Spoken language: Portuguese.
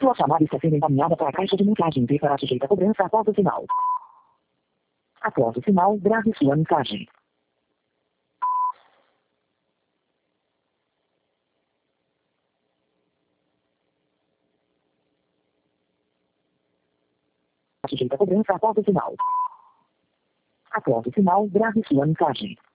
Sua chamada está sendo encaminhada para a caixa de mensagem e será sujeita a cobrança após o sinal. Após o sinal, grave sua mensagem. Sujeita a cobrança após o sinal. Após o sinal, grave sua mensagem.